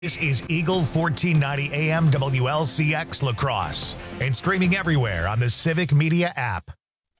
This is Eagle 1490 AM WLCX La Crosse and streaming everywhere on the Civic Media app.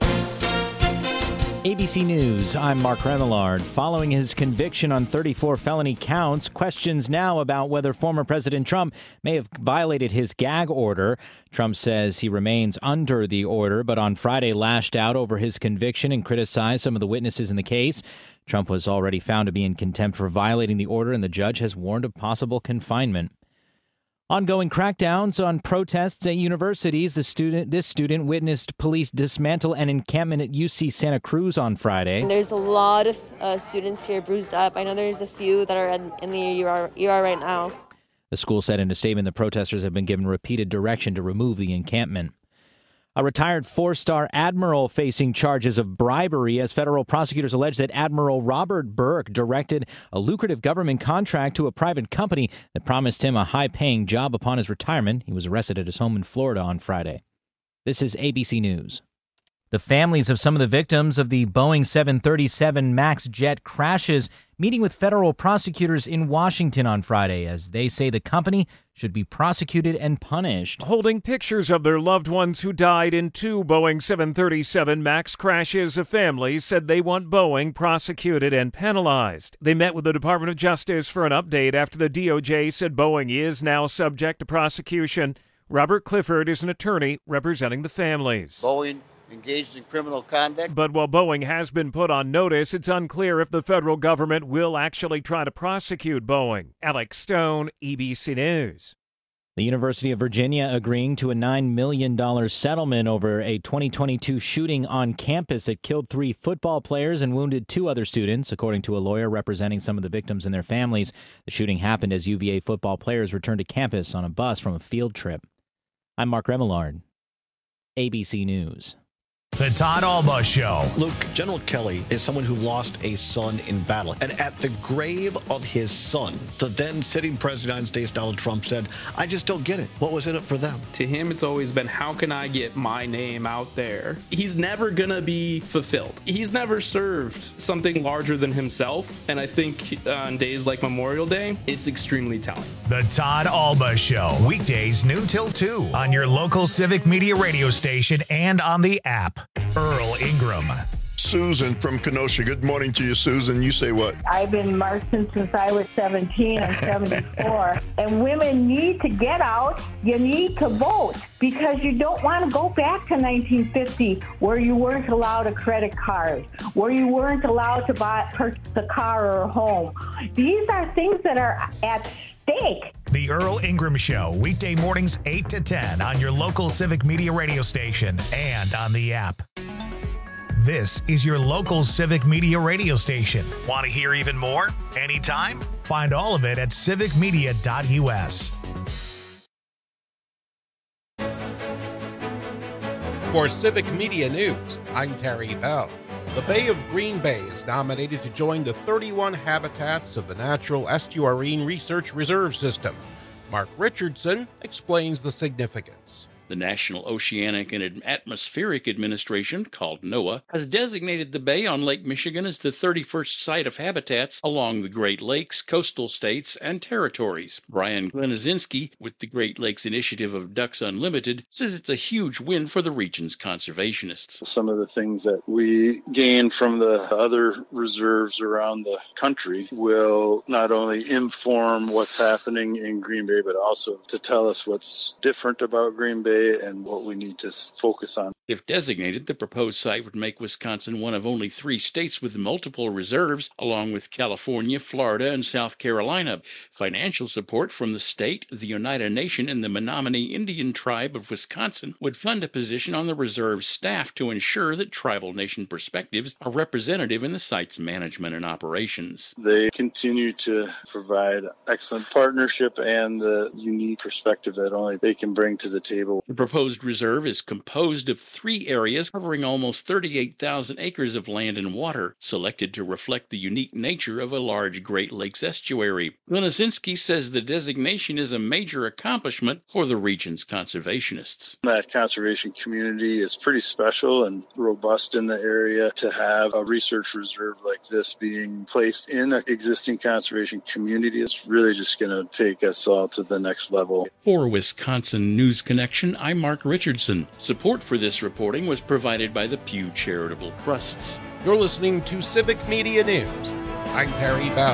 ABC News, I'm Mark Remillard. Following his conviction on 34 felony counts, questions now about whether former President Trump may have violated his gag order. Trump says he remains under the order, but on Friday lashed out over his conviction and criticized some of the witnesses in the case. Trump was already found to be in contempt for violating the order, and the judge has warned of possible confinement. Ongoing crackdowns on protests at universities. This student witnessed police dismantle an encampment at UC Santa Cruz on Friday. There's a lot of students here bruised up. I know there's a few that are in the ER right now. The school said in a statement the protesters have been given repeated direction to remove the encampment. A retired four-star admiral facing charges of bribery as federal prosecutors allege that Admiral Robert Burke directed a lucrative government contract to a private company that promised him a high-paying job upon his retirement. He was arrested at his home in Florida on Friday. This is ABC News. The families of some of the victims of the Boeing 737 MAX jet crashes meeting with federal prosecutors in Washington on Friday as they say the company should be prosecuted and punished. Holding pictures of their loved ones who died in two Boeing 737 MAX crashes, a family said they want Boeing prosecuted and penalized. They met with the Department of Justice for an update after the DOJ said Boeing is now subject to prosecution. Robert Clifford is an attorney representing the families. Boeing engaged in criminal conduct. But while Boeing has been put on notice, it's unclear if the federal government will actually try to prosecute Boeing. Alex Stone, ABC News. The University of Virginia agreeing to a $9 million settlement over a 2022 shooting on campus that killed 3 football players and wounded 2 other students, according to a lawyer representing some of the victims and their families. The shooting happened as UVA football players returned to campus on a bus from a field trip. I'm Mark Remillard, ABC News. The Todd Alba Show. Luke, General Kelly is someone who lost a son in battle. And at the grave of his son, the then sitting president of the United States, Donald Trump, said, I just don't get it. What was in it for them? To him, it's always been, how can I get my name out there? He's never going to be fulfilled. He's never served something larger than himself. And I think on days like Memorial Day, it's extremely telling. The Todd Alba Show. Weekdays noon till 2 on your local Civic Media radio station and on the app. Earl Ingram. Susan from Kenosha. Good morning to you, Susan. You say what? I've been marching since I was 17. I'm 74. And women need to get out. You need to vote because you don't want to go back to 1950 where you weren't allowed a credit card, where you weren't allowed to purchase a car or a home. These are things that are at stake. The Earl Ingram Show, weekday mornings 8 to 10 on your local Civic Media radio station and on the app. This is your local Civic Media radio station. Want to hear even more? Anytime? Find all of it at civicmedia.us. For Civic Media News, I'm Terry Bell. The Bay of Green Bay is nominated to join the 31 habitats of the Natural Estuarine Research Reserve System. Mark Richardson explains the significance. The National Oceanic and Atmospheric Administration, called NOAA, has designated the bay on Lake Michigan as the 31st site of habitats along the Great Lakes, coastal states, and territories. Brian Glenizinski, with the Great Lakes Initiative of Ducks Unlimited, says it's a huge win for the region's conservationists. Some of the things that we gain from the other reserves around the country will not only inform what's happening in Green Bay, but also to tell us what's different about Green Bay and what we need to focus on. If designated, the proposed site would make Wisconsin one of only 3 states with multiple reserves, along with California, Florida, and South Carolina. Financial support from the state, the Oneida Nation, and the Menominee Indian Tribe of Wisconsin would fund a position on the reserve staff to ensure that tribal nation perspectives are representative in the site's management and operations. They continue to provide excellent partnership and the unique perspective that only they can bring to the table. The proposed reserve is composed of 3 areas covering almost 38,000 acres of land and water, selected to reflect the unique nature of a large Great Lakes estuary. Lenizinski says the designation is a major accomplishment for the region's conservationists. That conservation community is pretty special and robust in the area. To have a research reserve like this being placed in an existing conservation community is really just going to take us all to the next level. For Wisconsin News Connection, I'm Mark Richardson. Support for this reporting was provided by the Pew Charitable Trusts. You're listening to Civic Media News. I'm Terry Bell.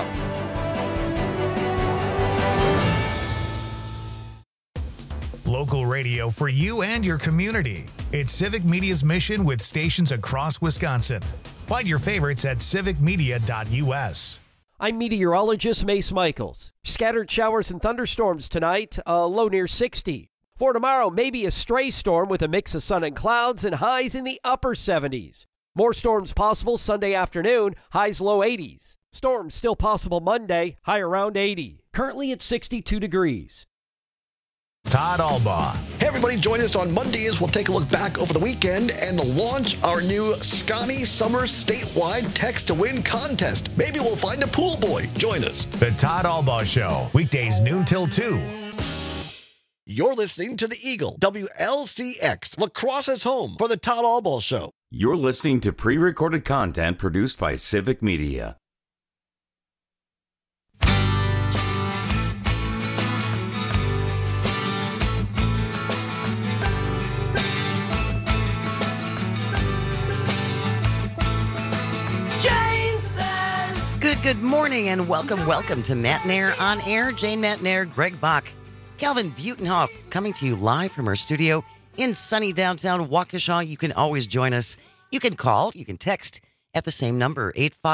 Local radio for you and your community. It's Civic Media's mission with stations across Wisconsin. Find your favorites at civicmedia.us. I'm meteorologist Mace Michaels. Scattered showers and thunderstorms tonight, a low near 60. For tomorrow, maybe a stray storm with a mix of sun and clouds and highs in the upper 70s. More storms possible Sunday afternoon, highs low 80s. Storms still possible Monday, high around 80. Currently at 62 degrees. Todd Albaugh. Hey, everybody, join us on Monday as we'll take a look back over the weekend and launch our new Scotty Summer statewide Text to Win contest. Maybe we'll find a pool boy. Join us. The Todd Albaugh Show, weekdays noon till 2. You're listening to the Eagle, WLCX, La Crosse's home for the Todd Albaugh Show. You're listening to pre-recorded content produced by Civic Media. Good morning and welcome to Matt Nair on Air. Jane Matt Nair, Greg Bach, Calvin Butenhoff coming to you live from our studio in sunny downtown Waukesha. You can always join us. You can call, you can text at the same number,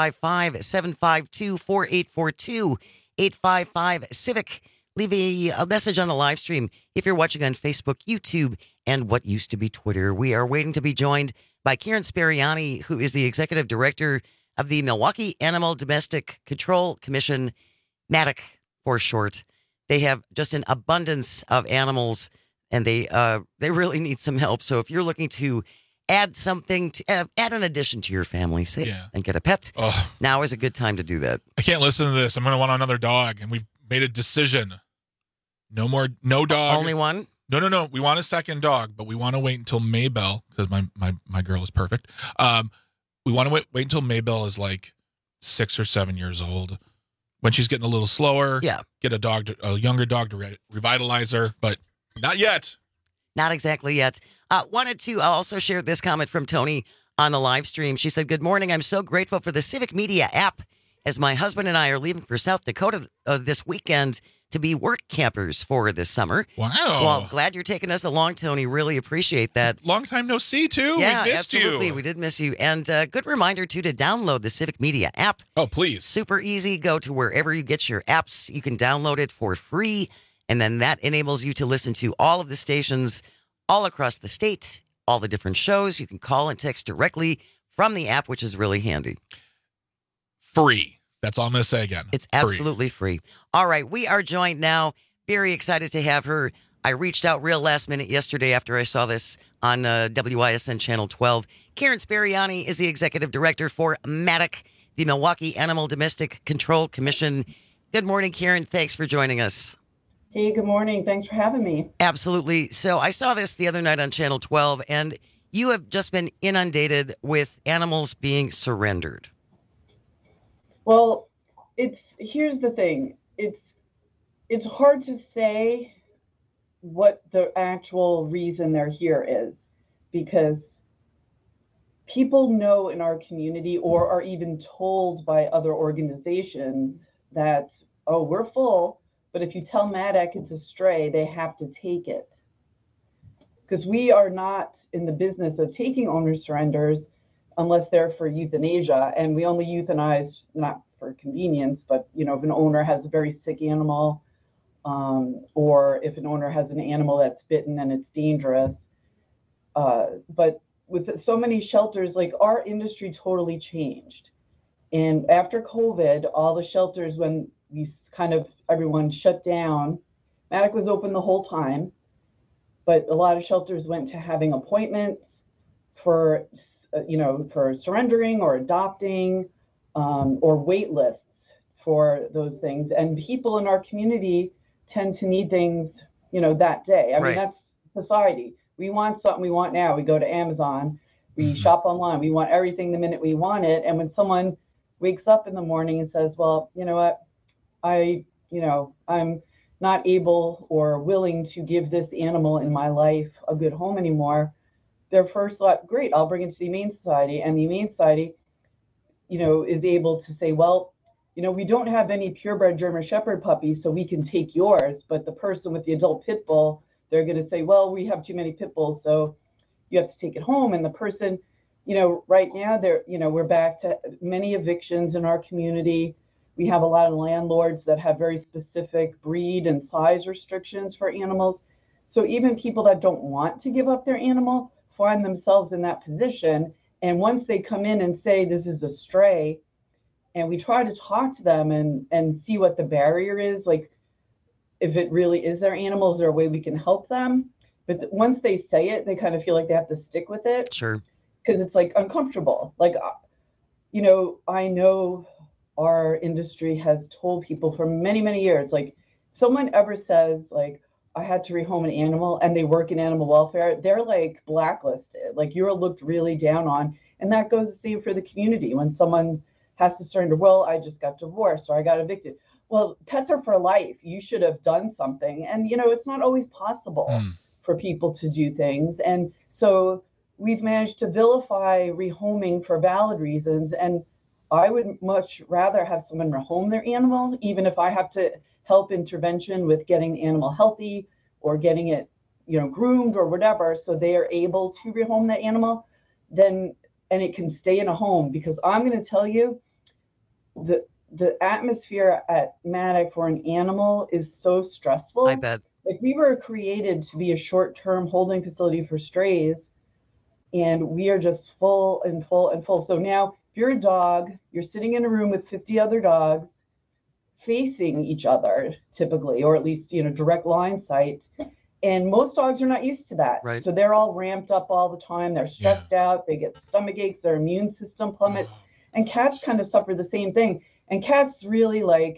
855-752-4842, 855-CIVIC. Leave a message on the live stream if you're watching on Facebook, YouTube, and what used to be Twitter. We are waiting to be joined by Karen Speriani, who is the executive director of the Milwaukee Animal Domestic Control Commission, MADDOC for short. They have just an abundance of animals, and they really need some help. So if you're looking to add something, to add an addition to your family, and get a pet, now is a good time to do that. I can't listen to this. I'm going to want another dog, and we've made a decision. No dog. Only one? No. We want a second dog, but we want to wait until Maybell, because my girl is perfect. We want to wait until Maybell is like 6 or 7 years old. When she's getting a little slower, get a younger dog to revitalize her, but not yet. Not exactly yet. Wanted to also share this comment from Tony on the live stream. She said, "Good morning. I'm so grateful for the Civic Media app as my husband and I are leaving for South Dakota this weekend to be work campers for this summer." Wow. Well, glad you're taking us along, Tony. Really appreciate that. Long time no see, too. Yeah, we missed absolutely. you. We did miss you. And good reminder, too, to download the Civic Media app. Oh, please. Super easy. Go to wherever you get your apps. You can download it for free. And then that enables you to listen to all of the stations all across the state, all the different shows. You can call and text directly from the app, which is really handy. Free. That's all I'm going to say again. It's absolutely free. All right. We are joined now. Very excited to have her. I reached out real last minute yesterday after I saw this on WISN Channel 12. Karen Speriani is the executive director for MADDOC, the Milwaukee Animal Domestic Control Commission. Good morning, Karen. Thanks for joining us. Hey, good morning. Thanks for having me. Absolutely. So I saw this the other night on Channel 12, and you have just been inundated with animals being surrendered. Well, here's the thing. It's hard to say what the actual reason they're here is, because people know in our community or are even told by other organizations that, oh, we're full, but if you tell MADDOC it's a stray, they have to take it. Because we are not in the business of taking owner surrenders unless they're for euthanasia, and we only euthanize not for convenience, but if an owner has a very sick animal, or if an owner has an animal that's bitten and it's dangerous. But with so many shelters, like our industry totally changed. And after COVID, all the shelters, when everyone shut down, MADDOC was open the whole time. but a lot of shelters went to having appointments for, for surrendering or adopting, or wait lists for those things. And people in our community tend to need things, that day. I mean, that's society. We want something we want now. We go to Amazon, we shop online, we want everything the minute we want it. And when someone wakes up in the morning and says, well, you know what, I'm not able or willing to give this animal in my life a good home anymore, their first thought, great, I'll bring it to the Humane Society. And the Humane Society, is able to say, well, we don't have any purebred German Shepherd puppies, so we can take yours. But the person with the adult pit bull, they're going to say, well, we have too many pit bulls, so you have to take it home. And the person, right now, we're back to many evictions in our community. We have a lot of landlords that have very specific breed and size restrictions for animals. So even people that don't want to give up their animal find themselves in that position. And once they come in and say, this is a stray, and we try to talk to them and see what the barrier is, like if it really is their animal, is there a way we can help them? But once they say it, they kind of feel like they have to stick with it. Sure. Because it's like uncomfortable. Like, I know our industry has told people for many, many years, like someone ever says like, I had to rehome an animal and they work in animal welfare, they're like blacklisted, like you're looked really down on. And that goes the same for the community. When someone has to surrender, well, I just got divorced or I got evicted. Well, pets are for life. You should have done something. And, it's not always possible for people to do things. And so we've managed to vilify rehoming for valid reasons. And I would much rather have someone rehome their animal, even if I have to help intervention with getting the animal healthy or getting it, groomed or whatever, so they are able to rehome that animal, and it can stay in a home. Because I'm going to tell you, the atmosphere at Madoc for an animal is so stressful. I bet. Like, we were created to be a short-term holding facility for strays, and we are just full and full and full. So now, if you're a dog, you're sitting in a room with 50 other dogs, facing each other typically, or at least, direct line sight. And most dogs are not used to that. Right. So they're all ramped up all the time. They're stressed out. They get stomach aches. Their immune system plummets. And cats kind of suffer the same thing. And cats really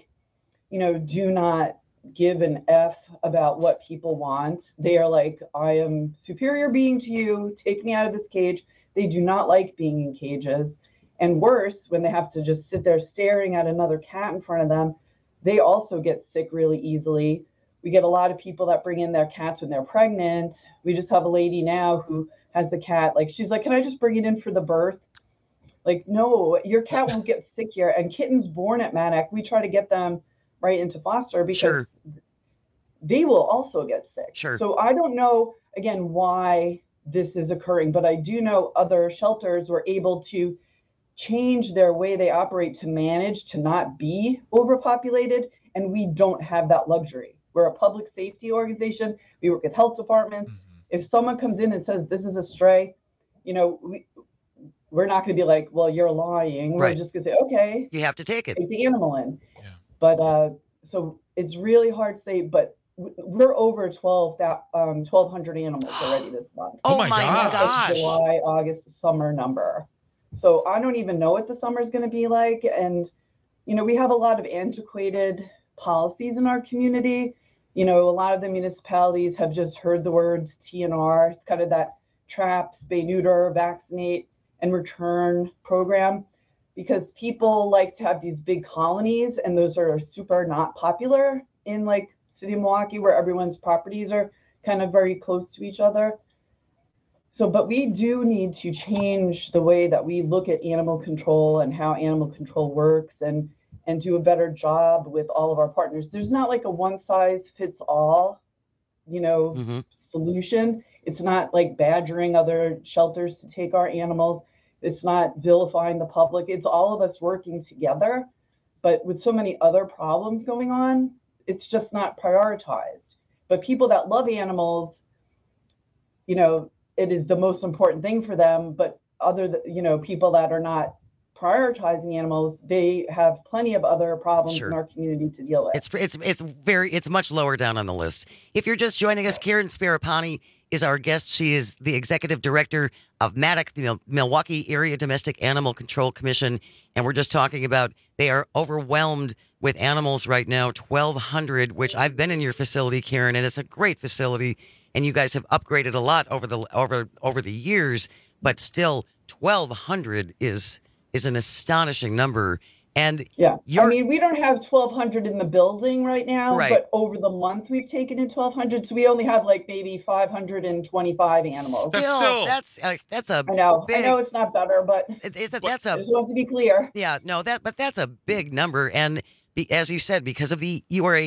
do not give an F about what people want. They are like, I am superior being to you. Take me out of this cage. They do not like being in cages. And worse, when they have to just sit there staring at another cat in front of them, they also get sick really easily. We get a lot of people that bring in their cats when they're pregnant. We just have a lady now who has a cat. Like, she's like, can I just bring it in for the birth? Like, no, your cat won't get sick here. And kittens born at Madoc, we try to get them right into foster because they will also get sick. Sure. So I don't know, again, why this is occurring, but I do know other shelters were able to change their way they operate to manage to not be overpopulated, and we don't have that luxury. We're a public safety organization. We work with health departments. If someone comes in and says this is a stray, we're not going to be like, well, you're lying. We're just going to say, okay, you have to take it. Take the animal in. Yeah. But so it's really hard to say, but we're over 1,200 animals already this month. Oh my gosh. July, August, summer number. So I don't even know what the summer is going to be like. And, we have a lot of antiquated policies in our community. A lot of the municipalities have just heard the words TNR. It's kind of that trap, spay, neuter, vaccinate, and return program, because people like to have these big colonies, and those are super not popular in like city of Milwaukee, where everyone's properties are kind of very close to each other. So, but we do need to change the way that we look at animal control and how animal control works, and do a better job with all of our partners. There's not like a one size fits all, solution. It's not like badgering other shelters to take our animals. It's not vilifying the public. It's all of us working together. But with so many other problems going on, it's just not prioritized. But people that love animals, it is the most important thing for them. But people that are not prioritizing animals, they have plenty of other problems in our community to deal with. It's much lower down on the list. If you're just joining us, Karen Sparapani is our guest. She is the executive director of MADAC, the Milwaukee Area Domestic Animal Control Commission. And we're just talking about they are overwhelmed with animals right now, 1,200, which I've been in your facility, Karen, and it's a great facility. And you guys have upgraded a lot over the years, but still 1,200 is an astonishing number. And yeah, I mean, we don't have 1,200 in the building right now, Right. but over the month we've taken in 1,200, so we only have like maybe 525 animals. That's a I know big, it's not better, but that's a just want to be clear. Yeah, no, but that's a big number, and as you said, because of you are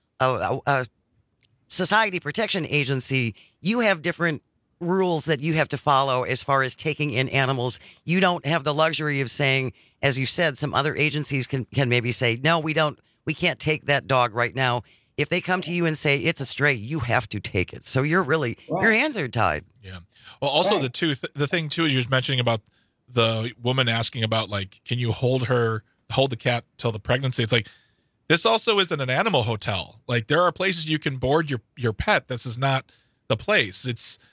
a society protection agency, you have different rules that you have to follow as far as taking in animals. You don't have the luxury of saying, as you said, some other agencies can maybe say, no, we can't take that dog right now. If they come to you and say it's a stray, you have to take it. So you're really, your hands are tied. Yeah. Well, also the thing too is you're mentioning about the woman asking about, like, can you hold the cat till the pregnancy? It's like, this also isn't an animal hotel. Like, there are places you can board your pet. This is not the place.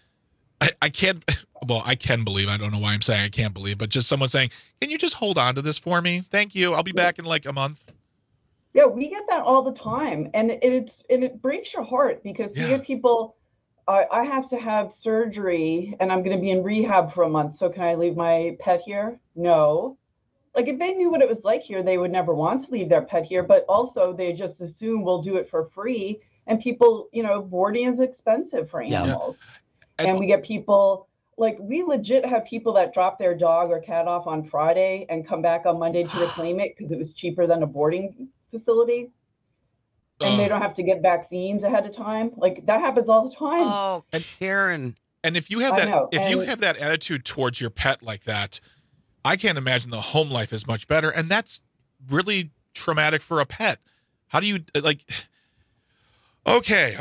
I can believe, I don't know why I'm saying I can't believe, but just someone saying, can you just hold on to this for me? Thank you. I'll be back in like a month. Yeah, we get that all the time, and it breaks your heart because we get people. I have to have surgery, and I'm going to be in rehab for a month. So can I leave my pet here? No. Like, if they knew what it was like here, they would never want to leave their pet here. But also, they just assume we'll do it for free. And people, boarding is expensive for animals. Yeah. And we get people. Like, we legit have people that drop their dog or cat off on Friday and come back on Monday to reclaim it because it was cheaper than a boarding facility. And they don't have to get vaccines ahead of time. Like, that happens all the time. Oh, Karen. And if you have you have that attitude towards your pet like that, I can't imagine the home life is much better. And that's really traumatic for a pet. How do you, like, okay,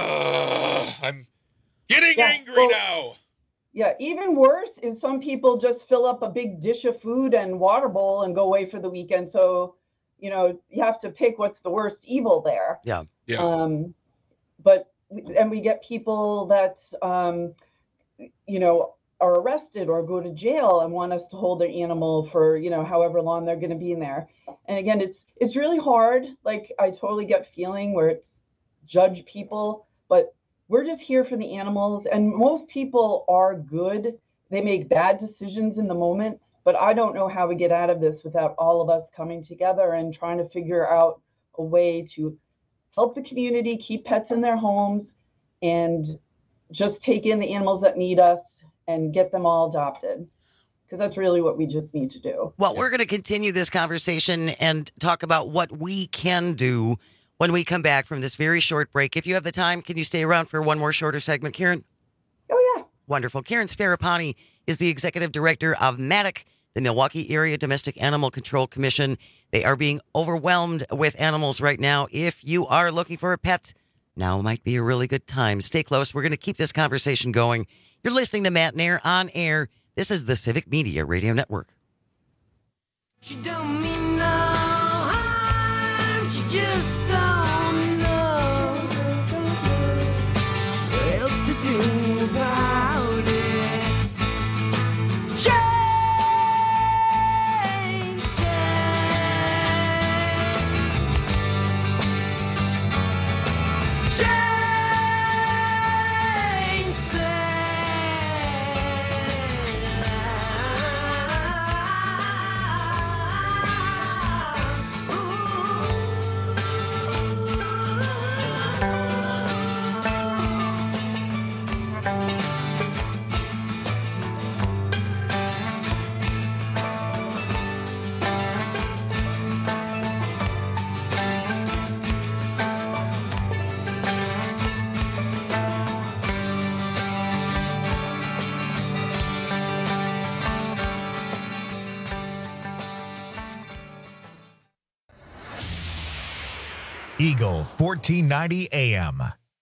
I'm getting angry now. Yeah, even worse is some people just fill up a big dish of food and water bowl and go away for the weekend. So, you have to pick what's the worst evil there. Yeah. Yeah. And we get people that, are arrested or go to jail and want us to hold their animal for, however long they're going to be in there. And again, it's really hard. Like, I totally get feeling where it's judge people, but we're just here for the animals, and most people are good. They make bad decisions in the moment, but I don't know how we get out of this without all of us coming together and trying to figure out a way to help the community keep pets in their homes and just take in the animals that need us and get them all adopted. Because that's really what we just need to do. Well, we're going to continue this conversation and talk about what we can do when we come back from this very short break. If you have the time, can you stay around for one more shorter segment, Karen? Oh, yeah. Wonderful. Karen Sparapani is the executive director of MADAC, the Milwaukee Area Domestic Animal Control Commission. They are being overwhelmed with animals right now. If you are looking for a pet, now might be a really good time. Stay close. We're going to keep this conversation going. You're listening to Matt Nair on air. This is the Civic Media Radio Network. She don't mean no harm, she just don't know what else to do about it. Eagle 1490 AM.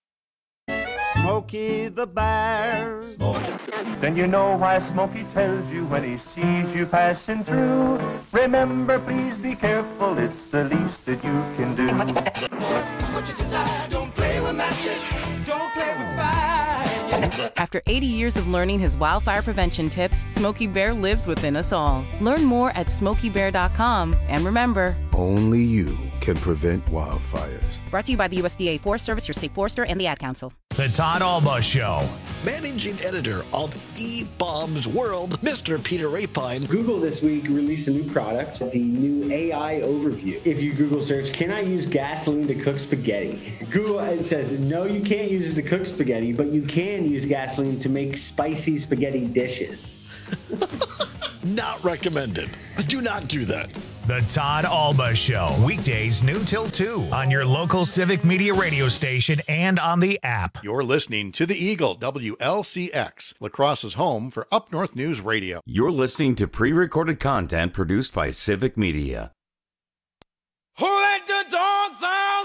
Smokey the Bear. Then you know why Smokey tells you when he sees you passing through. Remember, please be careful, it's the least that you can do. What you desire, don't play with matches, don't play with fire. After 80 years of learning his wildfire prevention tips, Smokey Bear lives within us all. Learn more at SmokeyBear.com. And remember, only you can prevent wildfires. Brought to you by the USDA Forest Service, your state forester, and the Ad Council. The Todd Alba Show. Managing editor of eBaum's World, Mr. Peter Rapine. Google this week released a new product, the new AI overview. If you Google search, can I use gasoline to cook spaghetti? Google it says, no, you can't use it to cook spaghetti, but you can use gasoline to make spicy spaghetti dishes. Not recommended. Do not do that. The Todd Alba Show, weekdays noon till 2 on your local Civic Media radio station and on the app. You're listening to The Eagle, WLCX, La Crosse's home for Up North News Radio. You're listening to pre-recorded content produced by Civic Media. Who let the dogs out?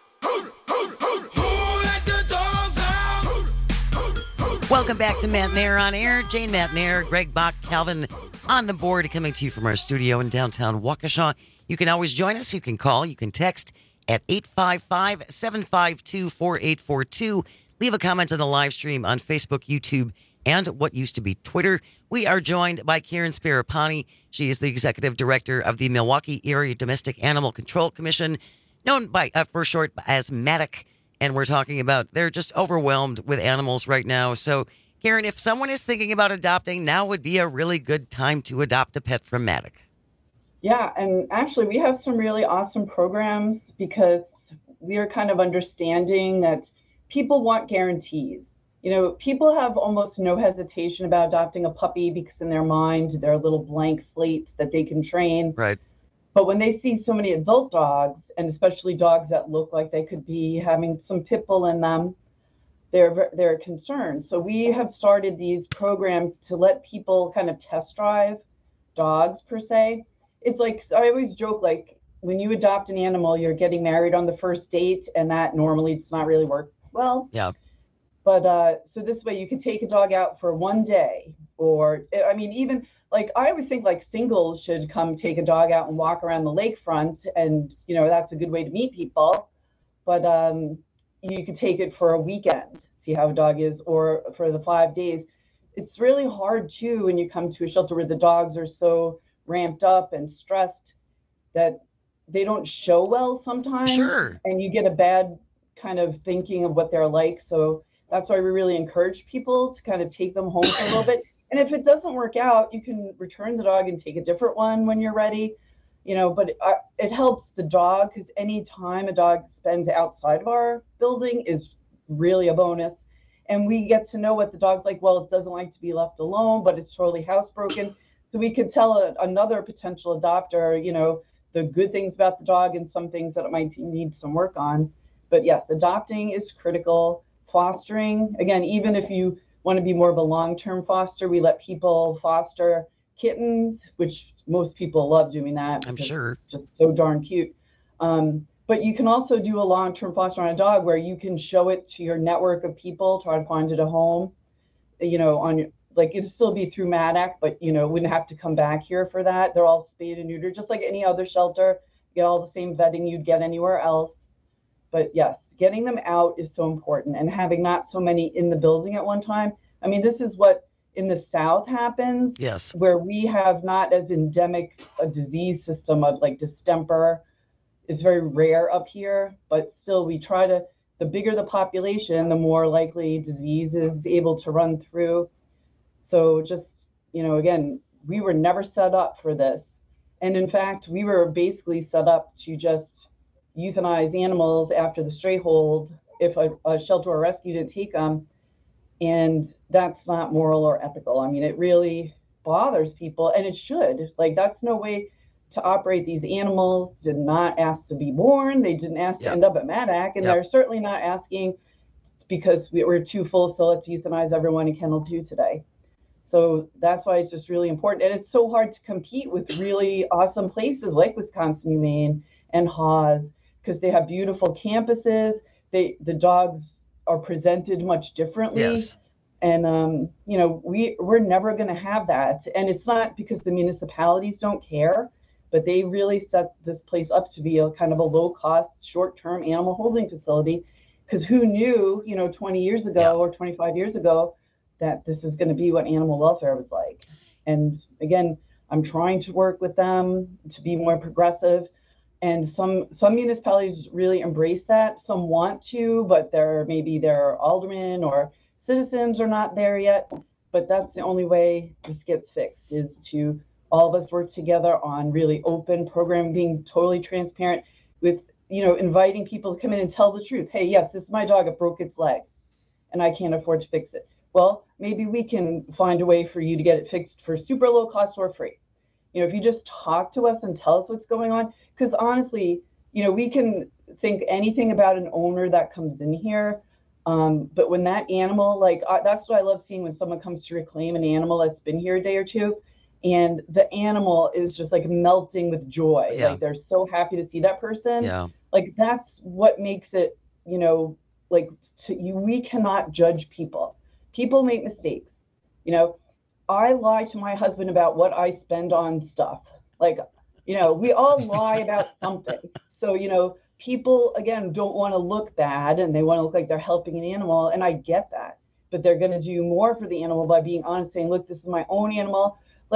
Who let the dogs out? Welcome back to Matt Nair on Air. Jane Matt Nair, Greg Bach, Calvin on the board, coming to you from our studio in downtown Waukesha. You can always join us. You can call. You can text at 855-752-4842. Leave a comment on the live stream on Facebook, YouTube, and what used to be Twitter. We are joined by Karen Sparapani. She is the executive director of the Milwaukee Area Domestic Animal Control Commission, known by for short as MADDC. And we're talking about they're just overwhelmed with animals right now. So, Karen, if someone is thinking about adopting, now would be a really good time to adopt a pet from MADDC. Yeah, and actually we have some really awesome programs because we are kind of understanding that people want guarantees. You know, people have almost no hesitation about adopting a puppy because in their mind, they're little blank slates that they can train. Right. But when they see so many adult dogs, and especially dogs that look like they could be having some pit bull in them, they're concerned. So we have started these programs to let people kind of test drive dogs per se. It's like, I always joke, like when you adopt an animal, you're getting married on the first date, and that normally does not really work well. Yeah. But so this way you could take a dog out for one day, or I mean, even like I always think like singles should come take a dog out and walk around the lakefront, and you know that's a good way to meet people. But you could take it for a weekend, see how a dog is, or for the 5 days. It's really hard too when you come to a shelter where the dogs are so ramped up and stressed that they don't show well sometimes. Sure. And you get a bad kind of thinking of what they're like. So that's why we really encourage people to kind of take them home for a little bit. And if it doesn't work out, you can return the dog and take a different one when you're ready. You know, but it helps the dog because any time a dog spends outside of our building is really a bonus. And we get to know what the dog's like. Well, it doesn't like to be left alone, but it's totally housebroken. So we could tell another potential adopter, you know, the good things about the dog and some things that it might need some work on. But yes, adopting is critical. Fostering, again, even if you want to be more of a long-term foster, we let people foster kittens, which most people love doing that. I'm sure. It's just so darn cute. But you can also do a long-term foster on a dog where you can show it to your network of people, try to find it a home, you know, on like it'd still be through MADDC, but you know, wouldn't have to come back here for that. They're all spayed and neutered, just like any other shelter. You get all the same vetting you'd get anywhere else. But yes, getting them out is so important, and having not so many in the building at one time. I mean, this is what in the South happens. Yes. Where we have not as endemic a disease system of like distemper is very rare up here, but still we try to, the bigger the population, the more likely disease is able to run through. So just, you know, again, we were never set up for this. And in fact, we were basically set up to just euthanize animals after the stray hold if a shelter or rescue didn't take them. And that's not moral or ethical. I mean, it really bothers people, and it should. Like, that's no way to operate. These animals did not ask to be born. They didn't ask to end up at MADDC, and they're certainly not asking because we're too full, so let's euthanize everyone in Kennel 2 today. So that's why it's just really important. And it's so hard to compete with really awesome places like Wisconsin Humane and Haas, because they have beautiful campuses. The dogs are presented much differently. Yes. And, you know, we're never going to have that. And it's not because the municipalities don't care, but they really set this place up to be a kind of a low-cost, short-term animal holding facility. Because who knew, you know, 20 years ago or 25 years ago that this is going to be what animal welfare was like. And again, I'm trying to work with them to be more progressive. And some municipalities really embrace that. Some want to, but maybe their aldermen or citizens are not there yet. But that's the only way this gets fixed, is to all of us work together on really open programming, being totally transparent with, inviting people to come in and tell the truth. Hey, yes, this is my dog. It broke its leg and I can't afford to fix it. Well, maybe we can find a way for you to get it fixed for super low cost or free. If you just talk to us and tell us what's going on, because honestly, we can think anything about an owner that comes in here. But when that animal, that's what I love seeing when someone comes to reclaim an animal that's been here a day or two, and the animal is just like melting with joy. Yeah. Like they're so happy to see that person. Yeah. Like that's what makes it, we cannot judge people. People make mistakes. I lie to my husband about what I spend on stuff. We all lie about something. So, people, again, don't want to look bad and they want to look like they're helping an animal. And I get that. But they're going to do more for the animal by being honest, saying, look, this is my own animal.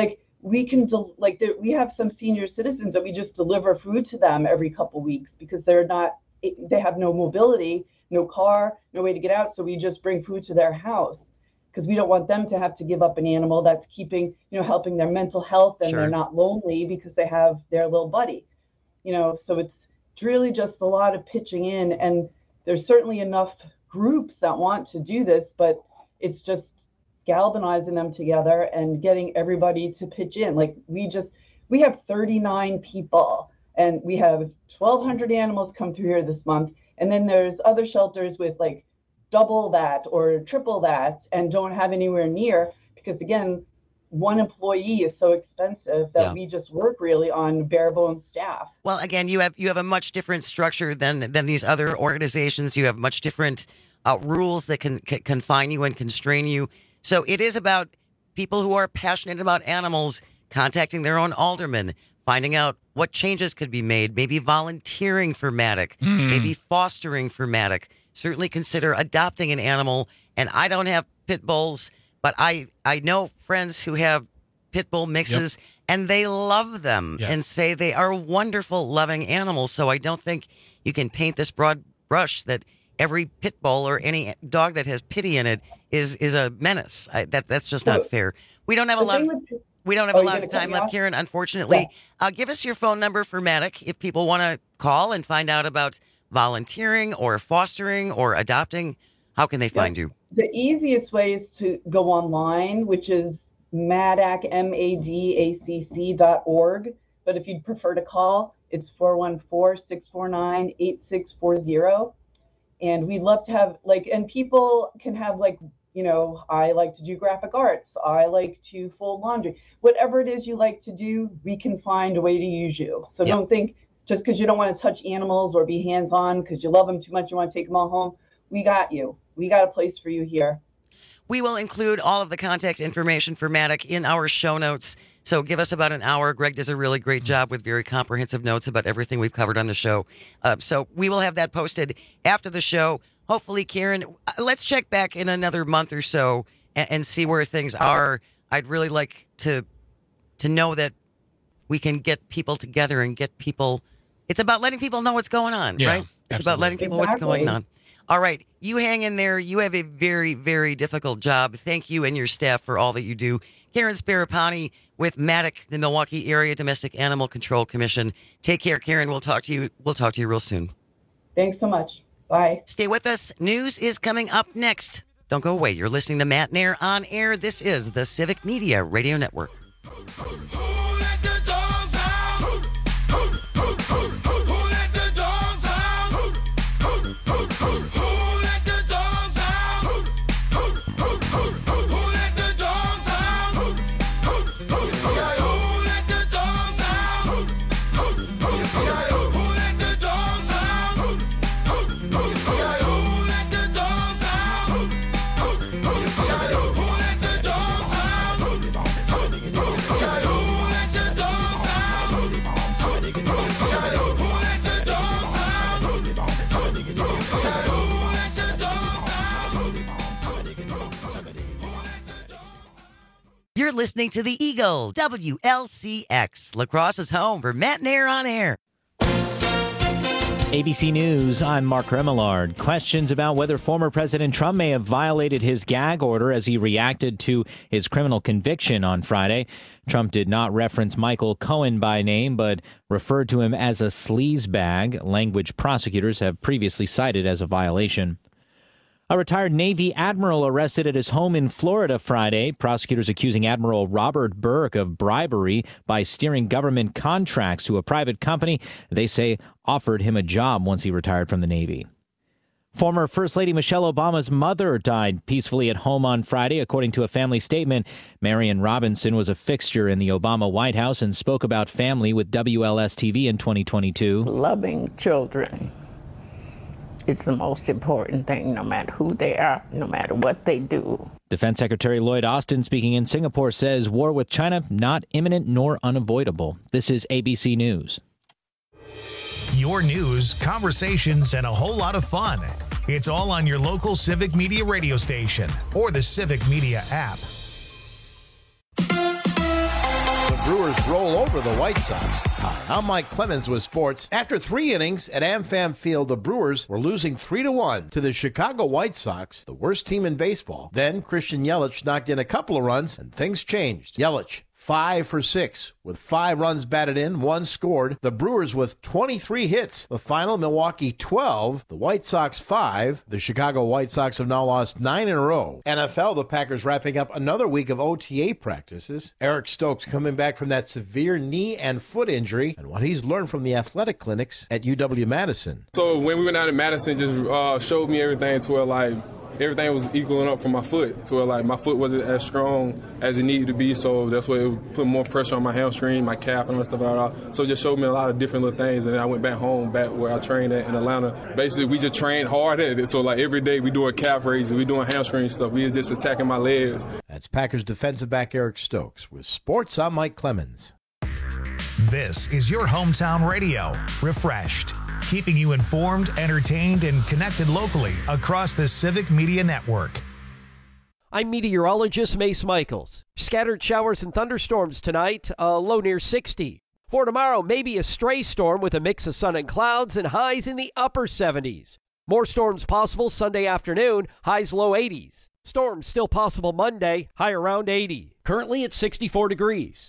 We have some senior citizens that we just deliver food to them every couple weeks because they have no mobility, no car, no way to get out. So we just bring food to their house, because we don't want them to have to give up an animal that's helping their mental health, and they're not lonely because they have their little buddy, so it's really just a lot of pitching in, and there's certainly enough groups that want to do this, but it's just galvanizing them together and getting everybody to pitch in. We have 39 people and we have 1,200 animals come through here this month. And then there's other shelters with double that or triple that and don't have anywhere near, because again, one employee is so expensive that we just work really on bare bones staff. Well, again, you have a much different structure than these other organizations. You have much different rules that can confine you and constrain you. So it is about people who are passionate about animals contacting their own alderman, finding out what changes could be made, maybe volunteering for Matic, maybe fostering for Matic. Certainly consider adopting an animal. And I don't have pit bulls, but I know friends who have pit bull mixes, and they love them and say they are wonderful, loving animals. So I don't think you can paint this broad brush that every pit bull or any dog that has pity in it is a menace. That's just not fair. We don't have a lot of time left, Karen, unfortunately. Give us your phone number for Matic if people want to call and find out about volunteering or fostering or adopting. How can they find you? The easiest way is to go online, which is MADAC, MADACC.org. But if you'd prefer to call, it's 414-649-8640. And we'd love to have and people can have I like to do graphic arts. I like to fold laundry. Whatever it is you like to do, we can find a way to use you. So don't think just because you don't want to touch animals or be hands-on because you love them too much, you want to take them all home. We got you. We got a place for you here. We will include all of the contact information for Matic in our show notes. So give us about an hour. Greg does a really great job with very comprehensive notes about everything we've covered on the show. So we will have that posted after the show. Hopefully, Karen, let's check back in another month or so and see where things are. I'd really like to know that we can get people together and get people. It's about letting people know what's going on, right? It's about letting people know what's going on. All right. You hang in there. You have a very, very difficult job. Thank you and your staff for all that you do. Karen Sparapani with Matic, the Milwaukee Area Domestic Animal Control Commission. Take care, Karen. We'll talk to you real soon. Thanks so much. Bye. Stay with us. News is coming up next. Don't go away. You're listening to Matt Nair on air. This is the Civic Media Radio Network. You're listening to the Eagle, WLCX, Lacrosse's home for Matt Nair on air. ABC News, I'm Mark Remillard. Questions about whether former President Trump may have violated his gag order as he reacted to his criminal conviction on Friday. Trump did not reference Michael Cohen by name, but referred to him as a sleazebag, language prosecutors have previously cited as a violation. A retired Navy admiral arrested at his home in Florida Friday. Prosecutors accusing Admiral Robert Burke of bribery by steering government contracts to a private company they say offered him a job once he retired from the Navy. Former First Lady Michelle Obama's mother died peacefully at home on Friday, according to a family statement. Marion Robinson was a fixture in the Obama White House and spoke about family with WLS-TV in 2022. Loving children. It's the most important thing, no matter who they are, no matter what they do. Defense Secretary Lloyd Austin, speaking in Singapore, says war with China not imminent nor unavoidable. This is ABC News. Your news, conversations, and a whole lot of fun. It's all on your local Civic Media radio station or the Civic Media app. Brewers roll over the White Sox. Hi, I'm Mike Clemens with sports. After 3 innings at AmFam Field, the Brewers were losing 3-1 to the Chicago White Sox, the worst team in baseball. Then Christian Yelich knocked in a couple of runs, and things changed. Yelich, 5 for 6, with 5 runs batted in, 1 scored. The Brewers with 23 hits. The final, Milwaukee 12, the White Sox 5. The Chicago White Sox have now lost 9 in a row. NFL, the Packers wrapping up another week of OTA practices. Eric Stokes coming back from that severe knee and foot injury, and what he's learned from the athletic clinics at UW-Madison. So when we went out at Madison, just showed me everything to where, everything was equaling up for my foot, to where my foot wasn't as strong as it needed to be, so that's why it put more pressure on my hamstring, my calf, and stuff like that. So it just showed me a lot of different little things, and then I went back home, back where I trained at in Atlanta. Basically, we just trained hard at it, so every day we doing calf raises, we doing hamstring stuff, we just attacking my legs. That's Packers defensive back Eric Stokes. With sports, I'm Mike Clemens. This is your hometown radio, refreshed, keeping you informed, entertained, and connected locally across the Civic Media Network. I'm meteorologist Mace Michaels. Scattered showers and thunderstorms tonight, low near 60. For tomorrow, maybe a stray storm with a mix of sun and clouds and highs in the upper 70s. More storms possible Sunday afternoon, highs low 80s. Storms still possible Monday, high around 80. Currently at 64 degrees.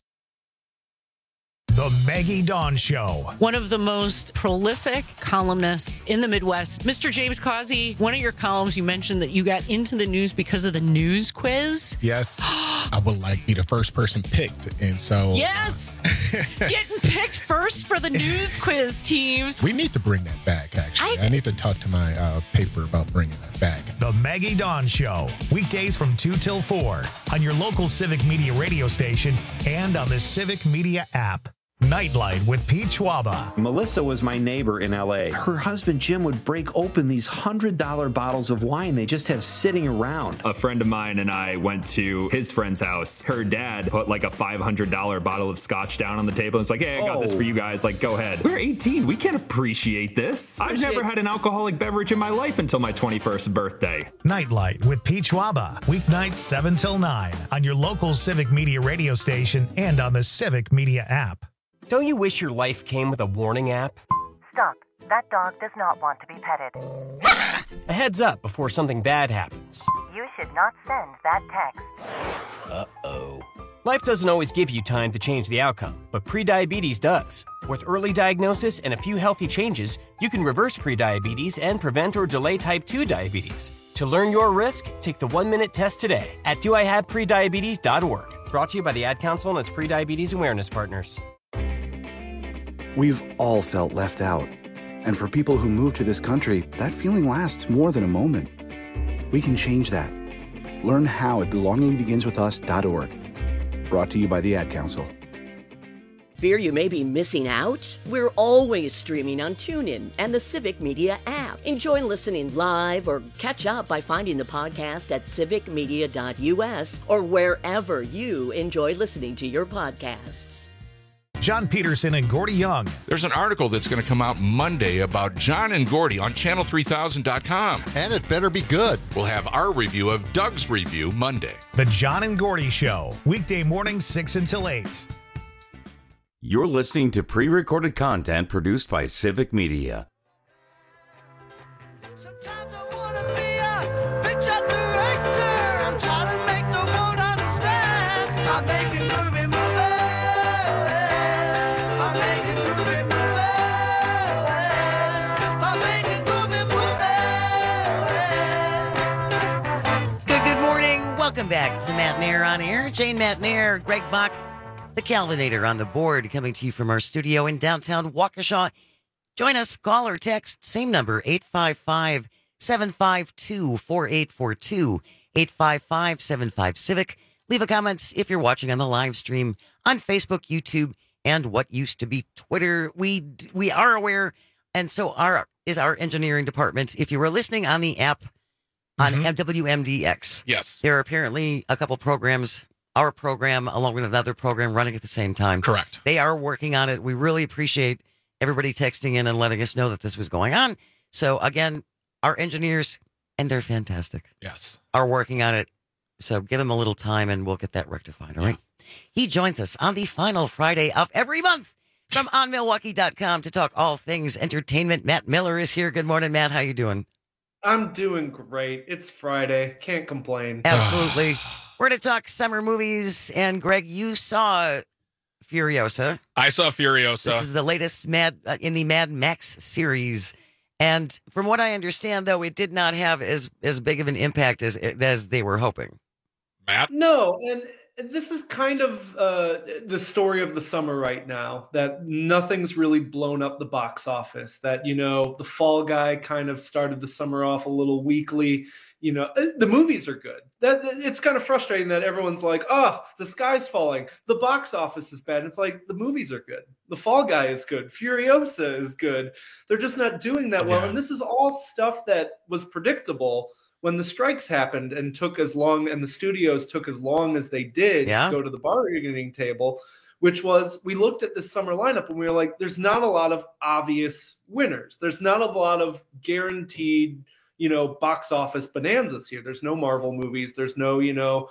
The Maggie Dawn Show. One of the most prolific columnists in the Midwest, Mr. James Causey. One of your columns, you mentioned that you got into the news because of the news quiz. Yes. I would like to be the first person picked. And so. Yes. Getting picked first for the news quiz teams. We need to bring that back, actually. I need to talk to my paper about bringing that back. The Maggie Dawn Show. Weekdays from 2 till 4 on your local Civic Media radio station and on the Civic Media app. Nightlight with Pete Schwaba. Melissa was my neighbor in L.A. Her husband, Jim, would break open these $100 bottles of wine they just have sitting around. A friend of mine and I went to his friend's house. Her dad put like a $500 bottle of scotch down on the table. It's like, hey, I got this for you guys. Like, go ahead. We're 18. We can't appreciate this. I've never had an alcoholic beverage in my life until my 21st birthday. Nightlight with Pete Schwaba. Weeknights 7 till 9 on your local Civic Media radio station and on the Civic Media app. Don't you wish your life came with a warning app? Stop. That dog does not want to be petted. A heads up before something bad happens. You should not send that text. Uh-oh. Life doesn't always give you time to change the outcome, but prediabetes does. With early diagnosis and a few healthy changes, you can reverse prediabetes and prevent or delay type 2 diabetes. To learn your risk, take the 1-minute test today at doihaveprediabetes.org. Brought to you by the Ad Council and its prediabetes awareness partners. We've all felt left out. And for people who move to this country, that feeling lasts more than a moment. We can change that. Learn how at belongingbeginswithus.org. Brought to you by the Ad Council. Fear you may be missing out? We're always streaming on TuneIn and the Civic Media app. Enjoy listening live or catch up by finding the podcast at civicmedia.us or wherever you enjoy listening to your podcasts. John Peterson and Gordy Young. There's an article that's going to come out Monday about John and Gordy on channel3000.com. And it better be good. We'll have our review of Doug's review Monday. The John and Gordy Show, weekday mornings 6 until 8. You're listening to pre-recorded content produced by Civic Media. Welcome back to Matt Nair on Air. Jane Matt Nair, Greg Bach, the Calvinator on the board, coming to you from our studio in downtown Waukesha. Join us, call or text, same number, 855-752-4842, 855-75-CIVIC. Leave a comment if you're watching on the live stream on Facebook, YouTube, and what used to be Twitter. We are aware, and so is our engineering department. If you were listening on the app, on WMDX. Yes. There are apparently a couple programs, our program along with another program running at the same time. Correct. They are working on it. We really appreciate everybody texting in and letting us know that this was going on. So again, our engineers, and they're fantastic. Yes. Are working on it. So give them a little time and we'll get that rectified. All right. He joins us on the final Friday of every month from onmilwaukee.com to talk all things entertainment. Matt Miller is here. Good morning, Matt. How you doing? I'm doing great. It's Friday. Can't complain. Absolutely. We're going to talk summer movies. And Greg, you saw Furiosa. I saw Furiosa. This is the latest in the Mad Max series. And from what I understand, though, it did not have as big of an impact as they were hoping. Matt? No, and this is kind of the story of the summer right now, that nothing's really blown up the box office, that, the Fall Guy kind of started the summer off a little weakly. The movies are good. That it's kind of frustrating that everyone's like, oh, the sky's falling, the box office is bad. It's like, the movies are good. The Fall Guy is good. Furiosa is good. They're just not doing that well. Yeah. And this is all stuff that was predictable when the strikes happened and the studios took as long as they did to go to the bargaining table, which was, we looked at this summer lineup and we were like, there's not a lot of obvious winners. There's not a lot of guaranteed, box office bonanzas here. There's no Marvel movies. There's no,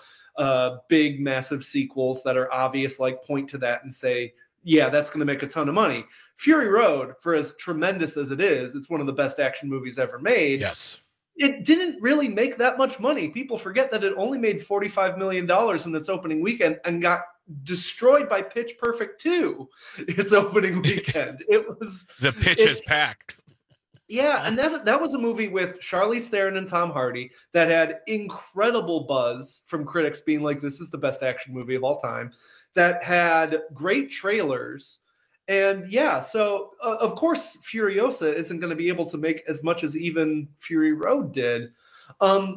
big, massive sequels that are obvious, like point to that and say, yeah, that's going to make a ton of money. Fury Road, for as tremendous as it is, it's one of the best action movies ever made. Yes. It didn't really make that much money. People forget that it only made $45 million in its opening weekend and got destroyed by Pitch Perfect 2 its opening weekend. It was the pitches pack. Yeah, and that was a movie with Charlize Theron and Tom Hardy that had incredible buzz from critics being like, this is the best action movie of all time, that had great trailers. And so of course Furiosa isn't going to be able to make as much as even Fury Road did. I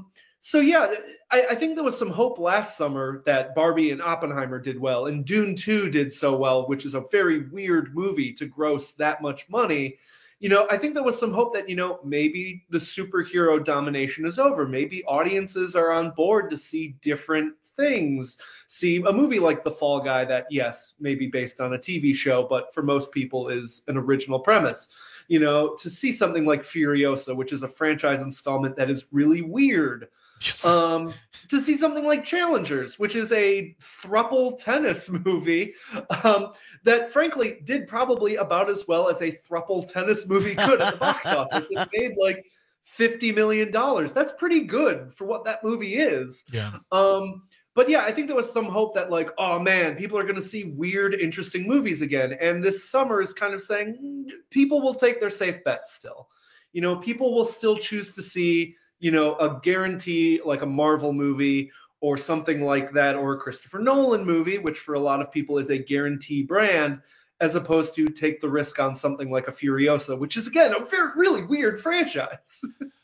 think there was some hope last summer that Barbie and Oppenheimer did well, and Dune 2 did so well, which is a very weird movie to gross that much money. I think there was some hope that, maybe the superhero domination is over. Maybe audiences are on board to see different things. See a movie like The Fall Guy that, yes, may be based on a TV show, but for most people is an original premise. To see something like Furiosa, which is a franchise installment that is really weird. Yes. To see something like Challengers, which is a throuple tennis movie that frankly did probably about as well as a throuple tennis movie could at the box office. It made like $50 million. That's pretty good for what that movie is. Yeah. But yeah, I think there was some hope that like, oh man, people are going to see weird, interesting movies again. And this summer is kind of saying people will take their safe bets still. People will still choose to see, a guarantee like a Marvel movie or something like that, or a Christopher Nolan movie, which for a lot of people is a guarantee brand, as opposed to take the risk on something like a Furiosa, which is again a really weird franchise.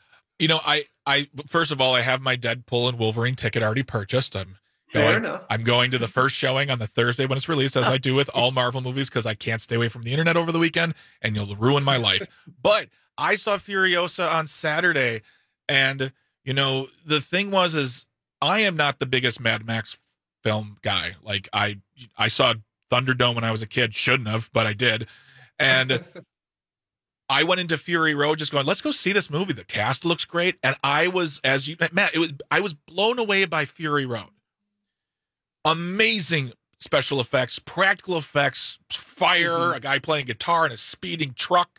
I first of all, I have my Deadpool and Wolverine ticket already purchased. Fair enough. I'm going to the first showing on the Thursday when it's released, as I do with all Marvel movies, because I can't stay away from the internet over the weekend, and you'll ruin my life. But I saw Furiosa on Saturday, and the thing is I am not the biggest Mad Max film guy. Like I saw Thunderdome when I was a kid. Shouldn't have, but I did. And I went into Fury Road just going, let's go see this movie. The cast looks great. And I was, I was blown away by Fury Road. Amazing special effects, practical effects, fire, a guy playing guitar in a speeding truck.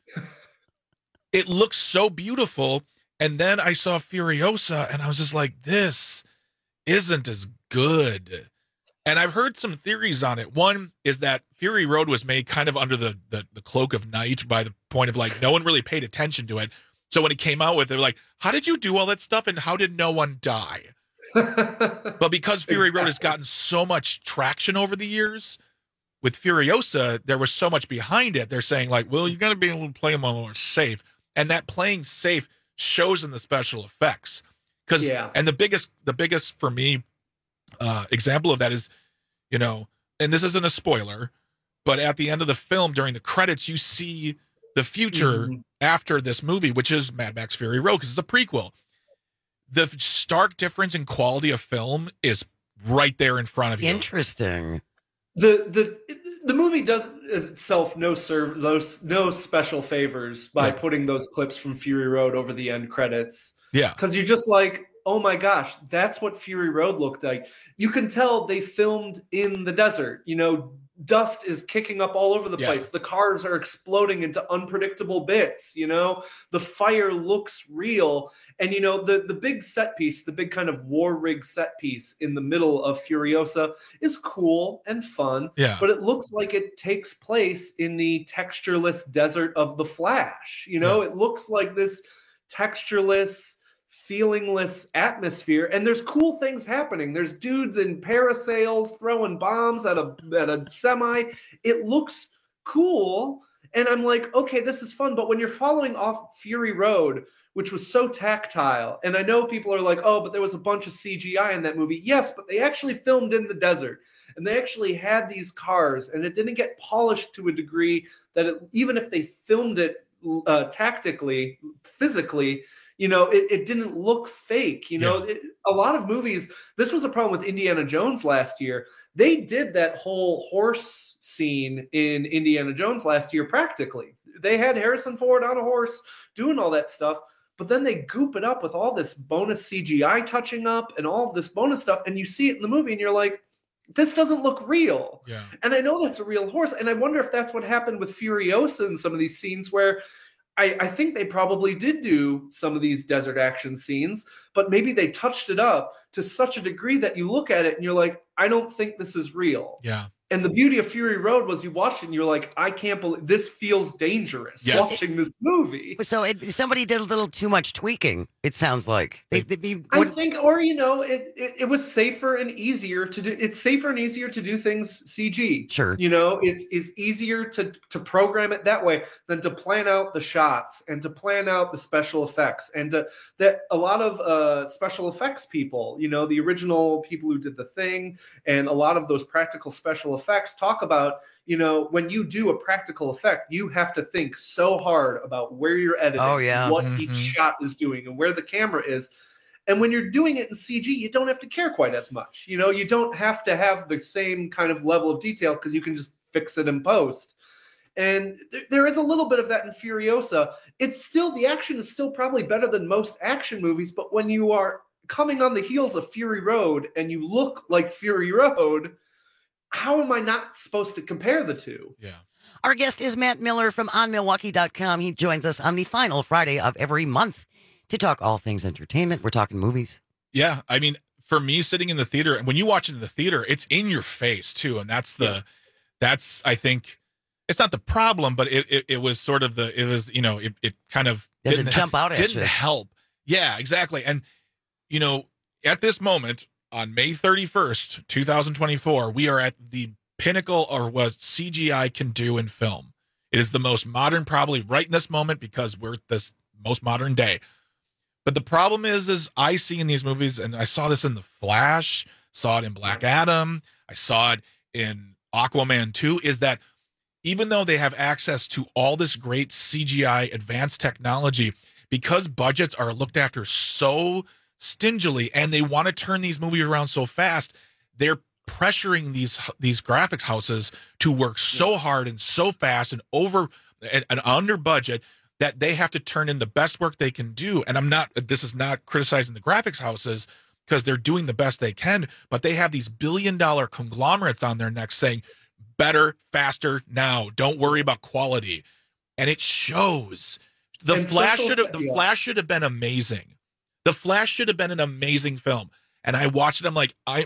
It looks so beautiful. And then I saw Furiosa and I was just like, this isn't as good. And I've heard some theories on it. One is that Fury Road was made kind of under the cloak of night, by the point of like no one really paid attention to it. So when it came out with, they're like, how did you do all that stuff and how did no one die? But because Fury Road has gotten so much traction over the years, with Furiosa, there was so much behind it. They're saying like, well, you're going to be able to play them a little more safe. And that playing safe shows in the special effects. And the biggest for me example of that is, you know, and this isn't a spoiler, but at the end of the film, during the credits, you see the future after this movie, which is Mad Max Fury Road, because it's a prequel. The stark difference in quality of film is right there in front of you. Interesting. The movie does itself no special favors by putting those clips from Fury Road over the end credits. Yeah. Because you're just like, oh my gosh, that's what Fury Road looked like. You can tell they filmed in the desert. You know, dust is kicking up all over the place. The cars are exploding into unpredictable bits. You know, the fire looks real. And, you know, the big set piece, the big kind of war rig set piece in the middle of Furiosa is cool and fun. Yeah. But it looks like it takes place in the textureless desert of The Flash. You know, it looks like this textureless, feelingless atmosphere, and there's cool things happening. There's dudes in parasails throwing bombs at a semi. It looks cool, and I'm like, okay, this is fun. But when you're following off Fury Road, which was so tactile, and I know people are like, oh, but there was a bunch of CGI in that movie. Yes, but they actually filmed in the desert, and they actually had these cars, and it didn't get polished to a degree that even if they filmed it tactically, physically, you know, it didn't look fake. You know, a lot of movies, this was a problem with Indiana Jones last year. They did that whole horse scene in Indiana Jones last year practically. They had Harrison Ford on a horse doing all that stuff, but then they goop it up with all this bonus CGI touching up and all this bonus stuff, and you see it in the movie and you're like, this doesn't look real. Yeah. And I know that's a real horse, and I wonder if that's what happened with Furiosa in some of these scenes where I think they probably did do some of these desert action scenes, but maybe they touched it up to such a degree that you look at it and you're like, I don't think this is real. Yeah. And the beauty of Fury Road was you watched it and you're like, I can't believe this feels dangerous watching this movie. So somebody did a little too much tweaking, it sounds like. I think, or, you know, it was safer and easier to do. It's safer and easier to do things CG. Sure. You know, it's easier to program it that way than to plan out the shots and to plan out the special effects. And that a lot of special effects people, you know, the original people who did The Thing and a lot of those practical special effects talk about, you know, when you do a practical effect, you have to think so hard about where you're editing, what each shot is doing, and where the camera is. And when you're doing it in CG, you don't have to care quite as much. You know, you don't have to have the same kind of level of detail because you can just fix it in post. And there is a little bit of that in Furiosa. It's still, the action is still probably better than most action movies, but when you are coming on the heels of Fury Road and you look like Fury Road, how am I not supposed to compare the two? Yeah. Our guest is Matt Miller from OnMilwaukee.com. He joins us on the final Friday of every month to talk all things entertainment. We're talking movies. Yeah. I mean, for me, sitting in the theater, and when you watch it in the theater, it's in your face too. And that's I think, it's not the problem, but it was sort of it kind of didn't jump out at you. Didn't help. Yeah, exactly. And, you know, at this moment, on May 31st, 2024, we are at the pinnacle of what CGI can do in film. It is the most modern, probably right in this moment, because we're this most modern day. But the problem is I see in these movies, and I saw this in The Flash, saw it in Black Adam, I saw it in Aquaman 2, is that even though they have access to all this great CGI advanced technology, because budgets are looked after so stingily and they want to turn these movies around so fast, they're pressuring these graphics houses to work so hard and so fast and under budget that they have to turn in the best work they can do. And this is not criticizing the graphics houses, because they're doing the best they can, but they have these billion-dollar conglomerates on their necks saying, better, faster, now. Don't worry about quality. And it shows. The Flash should have been amazing. The Flash should have been an amazing film. And I watched it, I'm like, I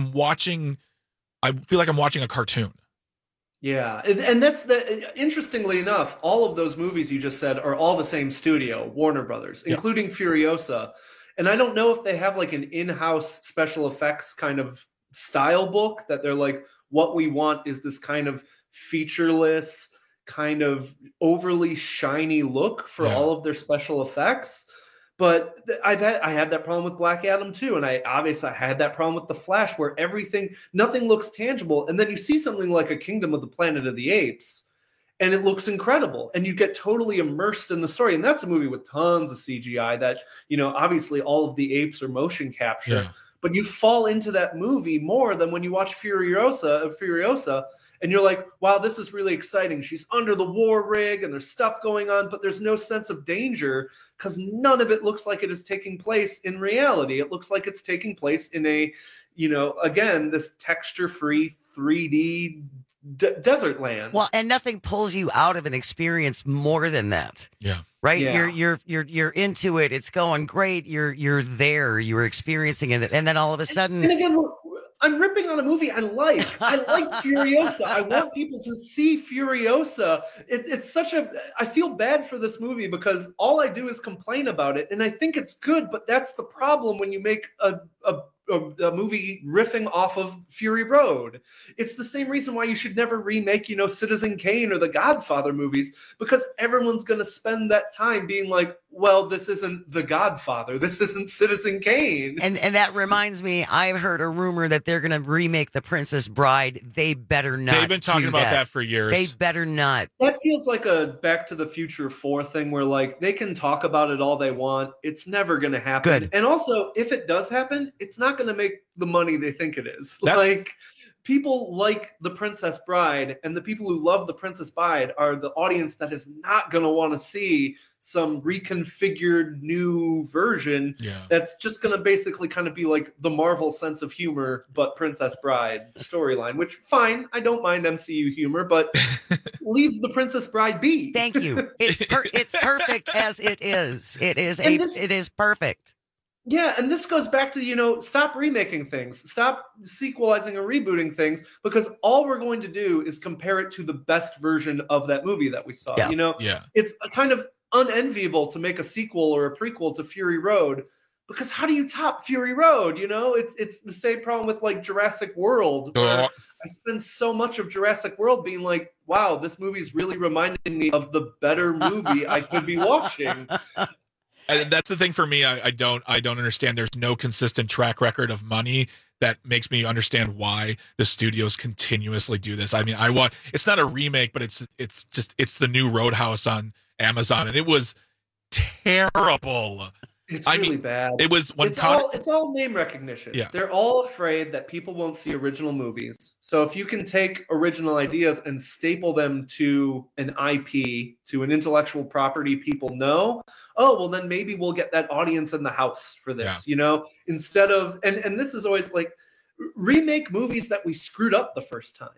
feel like I'm watching a cartoon. Yeah, and that's interestingly enough, all of those movies you just said are all the same studio, Warner Brothers, including Furiosa. And I don't know if they have like an in-house special effects kind of style book that they're like, what we want is this kind of featureless, kind of overly shiny look for all of their special effects. But I had that problem with Black Adam too. And I had that problem with The Flash, where nothing looks tangible. And then you see something like a Kingdom of the Planet of the Apes, and it looks incredible, and you get totally immersed in the story. And that's a movie with tons of CGI that, obviously all of the apes are motion capture, but you fall into that movie more than when you watch Furiosa, and you're like, wow, this is really exciting. She's under the war rig and there's stuff going on, but there's no sense of danger because none of it looks like it is taking place in reality. It looks like it's taking place in a, again, this texture-free 3D desert land. Well, and nothing pulls you out of an experience more than that. Yeah. Right? Yeah. You're into it. It's going great. You're there. You're experiencing it. And then all of a sudden. And again, I'm ripping on a movie I like. I like Furiosa. I want people to see Furiosa. It's such I feel bad for this movie because all I do is complain about it. And I think it's good, but that's the problem when you make a movie riffing off of Fury Road. It's the same reason why you should never remake, Citizen Kane or the Godfather movies, because everyone's going to spend that time being like, well, this isn't The Godfather. This isn't Citizen Kane. And that reminds me, I've heard a rumor that they're going to remake The Princess Bride. They better not. They've been talking about that for years. They better not. That feels like a Back to the Future 4 thing where like they can talk about it all they want. It's never going to happen. Good. And also, if it does happen, it's not going to make the money they think it is. Like, people like The Princess Bride, and the people who love The Princess Bride are the audience that is not going to want to see some reconfigured new version that's just going to basically kind of be like the Marvel sense of humor, but Princess Bride storyline, which fine, I don't mind MCU humor, but leave The Princess Bride be. Thank you. It's perfect as it is. It is perfect. Yeah, and this goes back to, stop remaking things. Stop sequelizing or rebooting things, because all we're going to do is compare it to the best version of that movie that we saw. Yeah. It's kind of unenviable to make a sequel or a prequel to Fury Road, because how do you top Fury Road? It's the same problem with like Jurassic World, where I spend so much of Jurassic World being like, wow, this movie's really reminding me of the better movie I could be watching. And that's the thing for me. I don't understand. There's no consistent track record of money that makes me understand why the studios continuously do this. I mean, it's not a remake, but it's the new Roadhouse on Amazon, and it was terrible. It's really bad. It was it's all name recognition. Yeah. They're all afraid that people won't see original movies. So if you can take original ideas and staple them to an IP, to an intellectual property people know, then maybe we'll get that audience in the house for this, instead of, and this is always like, remake movies that we screwed up the first time,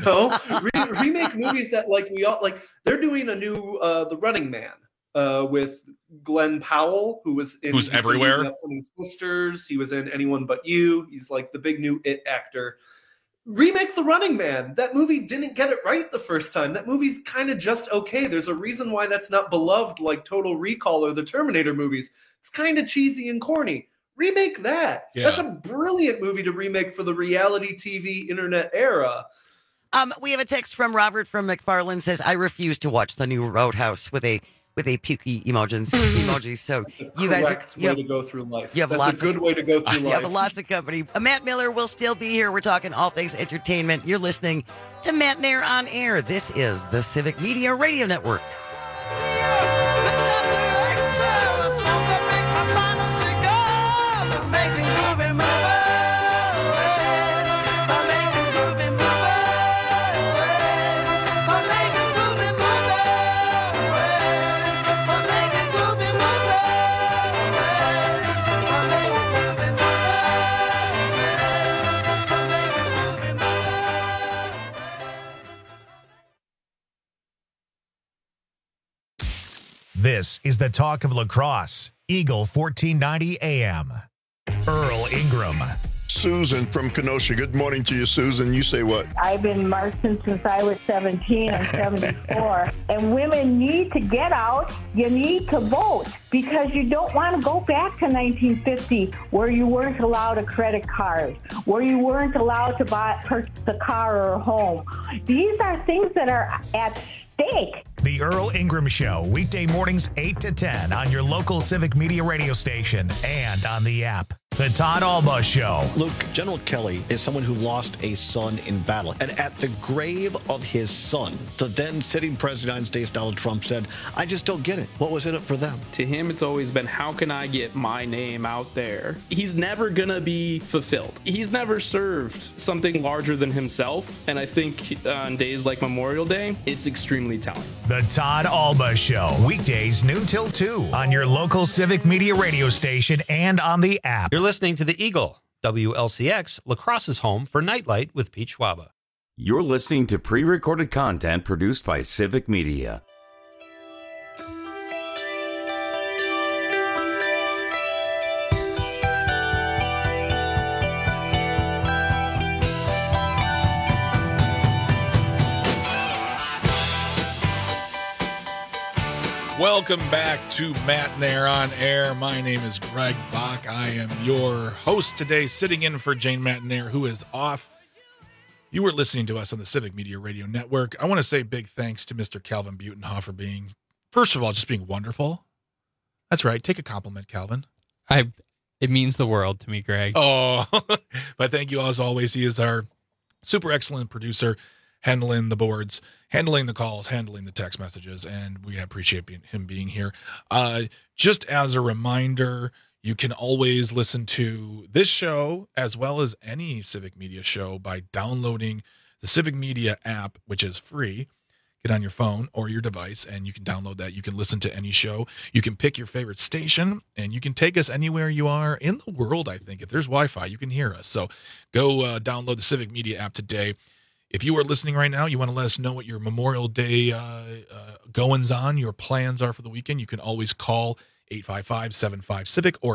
remake movies that like we all, like they're doing a new The Running Man. With Glenn Powell, who's everywhere. In Twisters. He was in Anyone But You. He's like the big new It actor. Remake The Running Man. That movie didn't get it right the first time. That movie's kind of just okay. There's a reason why that's not beloved like Total Recall or the Terminator movies. It's kind of cheesy and corny. Remake that. Yeah. That's a brilliant movie to remake for the reality TV internet era. We have a text from Robert from McFarland says, I refuse to watch the new Roadhouse with a pukey emoji. So you guys way to go through life. That's a good way to go through life. You have lots of company. Matt Miller will still be here. We're talking all things entertainment. You're listening to Matt Nair on Air. This is the Civic Media Radio Network. This is the talk of lacrosse. Eagle 1490 AM. Earl Ingram. Susan from Kenosha. Good morning to you, Susan. You say what? I've been marching since I was 17. I'm 74. And women need to get out. You need to vote because you don't want to go back to 1950 where you weren't allowed a credit card, where you weren't allowed to purchase a car or a home. These are things that are at stake. The Earl Ingram Show, weekday mornings 8 to 10 on your local Civic Media radio station and on the app. The Todd Alba Show. Luke, General Kelly is someone who lost a son in battle. And at the grave of his son, the then sitting president of the United States, Donald Trump, said, I just don't get it. What was in it for them? To him, it's always been, how can I get my name out there? He's never going to be fulfilled. He's never served something larger than himself. And I think on days like Memorial Day, it's extremely telling. The Todd Alba Show, weekdays noon till 2 on your local Civic Media radio station and on the app. You're listening to The Eagle, WLCX, Lacrosse's home for Nightlight with Pete Schwaba. You're listening to pre-recorded content produced by Civic Media. Welcome back to Matt Nair on Air. My name is Greg Bach. I am your host today, sitting in for Jane Matt-Nair, who is off. You were listening to us on the Civic Media Radio Network. I want to say big thanks to Mr. Calvin Butenhoff for being, first of all, just being wonderful. That's right. Take a compliment, Calvin. It means the world to me, Greg. Oh, but thank you as always. He is our super excellent producer, handling the boards, handling the calls, handling the text messages, and we appreciate him being here. Just as a reminder, you can always listen to this show as well as any Civic Media show by downloading the Civic Media app, which is free. Get on your phone or your device, and you can download that. You can listen to any show. You can pick your favorite station, and you can take us anywhere you are in the world, I think. If there's Wi-Fi, you can hear us. So go download the Civic Media app today. If you are listening right now, you want to let us know what your Memorial Day goings-on, your plans are for the weekend, you can always call 855-75-CIVIC or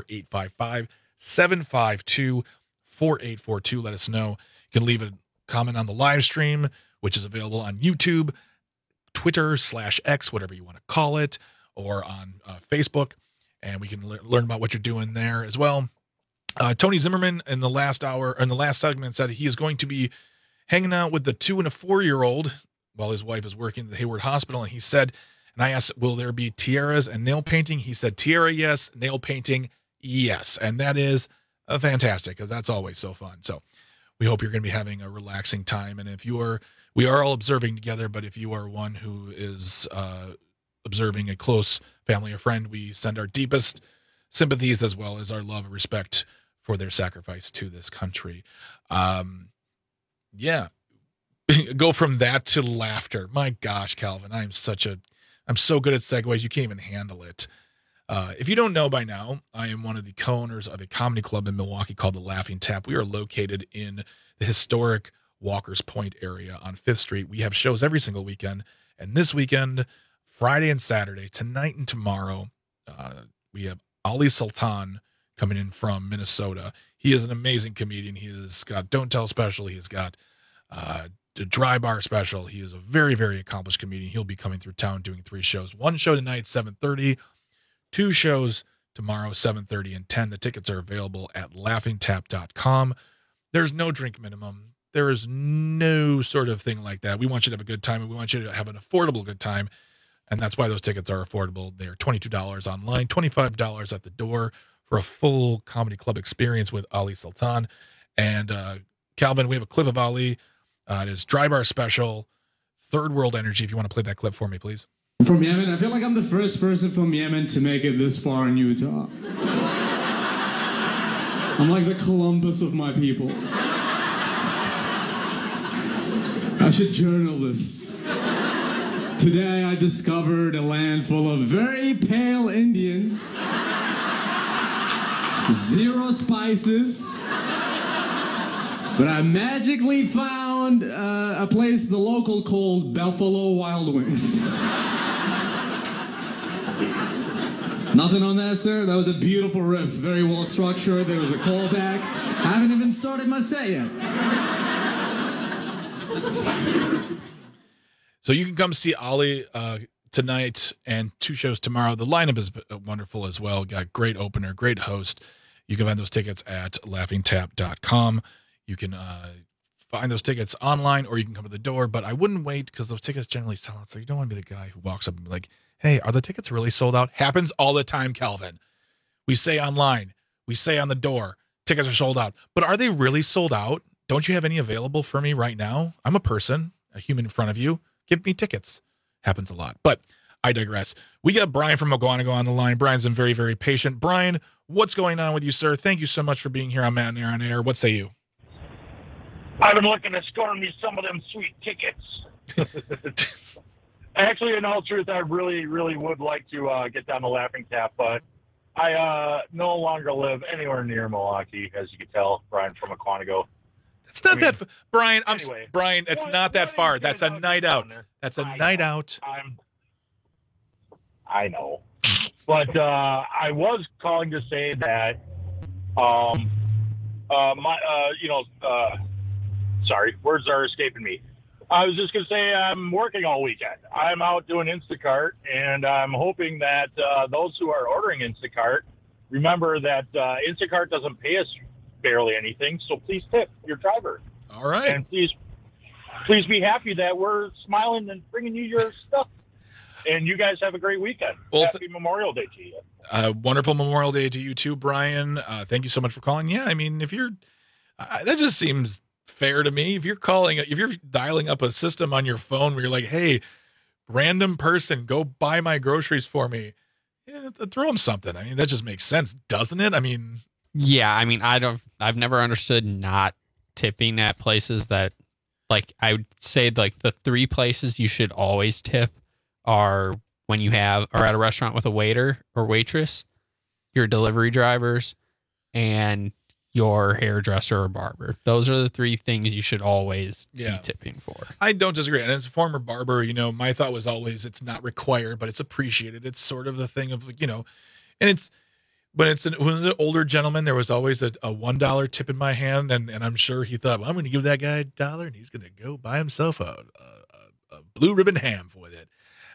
855-752-4842. Let us know. You can leave a comment on the live stream, which is available on YouTube, Twitter /X, whatever you want to call it, or on Facebook, and we can learn about what you're doing there as well. Tony Zimmerman in the last segment said he is going to be hanging out with the 2- and 4-year-old while his wife is working at the Hayward Hospital. And he said, and I asked, will there be tiaras and nail painting? He said, tiara, yes. Nail painting, yes. And that is fantastic because that's always so fun. So we hope you're going to be having a relaxing time. And if we are all observing together, but if you are one who is observing a close family or friend, we send our deepest sympathies as well as our love and respect for their sacrifice to this country. Yeah, go from that to laughter. My gosh, Calvin, I'm so good at segues. You can't even handle it. If you don't know by now, I am one of the co-owners of a comedy club in Milwaukee called The Laughing Tap. We are located in the historic Walker's Point area on 5th Street. We have shows every single weekend. And this weekend, Friday and Saturday, tonight and tomorrow, we have Ali Sultan coming in from Minnesota. He is an amazing comedian. He has got Don't Tell special. He's got the Dry Bar special. He is a very, very accomplished comedian. He'll be coming through town doing 3 shows. 1 show tonight, 7:30. 2 shows tomorrow, 7:30 and 10. The tickets are available at laughingtap.com. There's no drink minimum. There is no sort of thing like that. We want you to have a good time, and we want you to have an affordable good time. And that's why those tickets are affordable. They're $22 online, $25 at the door for a full comedy club experience with Ali Sultan. And Calvin, we have a clip of Ali. It is Dry Bar special, Third World Energy. If you want to play that clip for me, please. I'm from Yemen. I feel like I'm the first person from Yemen to make it this far in Utah. I'm like the Columbus of my people. I should journal this. Today I discovered a land full of very pale Indians, 0 spices, but I magically found a place the local called Buffalo Wild Wings. Nothing on that, sir? That was a beautiful riff. Very well structured. There was a callback. I haven't even started my set yet. So you can come see Ollie tonight and 2 shows tomorrow. The lineup is wonderful as well. Got great opener, great host. You can find those tickets at laughingtap.com. You can find those tickets online, or you can come to the door, but I wouldn't wait because those tickets generally sell out. So you don't want to be the guy who walks up and be like, hey, are the tickets really sold out? Happens all the time, Calvin. We say online, we say on the door, tickets are sold out. But are they really sold out? Don't you have any available for me right now? I'm a person, a human in front of you. Give me tickets. Happens a lot. But I digress. We got Brian from McGuanago on the line. Brian's been very, very patient. Brian, what's going on with you, sir? Thank you so much for being here on Matt and Aaron on Air. What say you? I've been looking to score me some of them sweet tickets. Actually, in all truth, I really, really would like to get down to Laughing Tap, but I no longer live anywhere near Milwaukee, as you can tell, Brian from McGuanago. It's not that Brian, Brian, it's not that far. That's a night out. That's a night out. I know. But I was calling to say that sorry, words are escaping me. I was just going to say I'm working all weekend. I'm out doing Instacart, and I'm hoping that those who are ordering Instacart remember that Instacart doesn't pay us barely anything, so please tip your driver. All right. And please be happy that we're smiling and bringing you your stuff. And you guys have a great weekend. Well, Happy Memorial Day to you. Wonderful Memorial Day to you too, Brian. Thank you so much for calling. Yeah, I mean, if you're, that just seems fair to me. If you're dialing up a system on your phone where you're like, hey, random person, go buy my groceries for me, throw them something. I mean, that just makes sense, doesn't it? I mean, yeah, I mean, I've never understood not tipping at places that, like, I would say like the 3 places you should always tip are when you are at a restaurant with a waiter or waitress, your delivery drivers, and your hairdresser or barber. Those are the 3 things you should always be tipping for. I don't disagree. And as a former barber, my thought was always it's not required, but it's appreciated. It's sort of the thing of, and it's, when it's an older gentleman, there was always a $1 tip in my hand, and I'm sure he thought, well, I'm going to give that guy $1, and he's going to go buy himself a blue ribbon ham with it.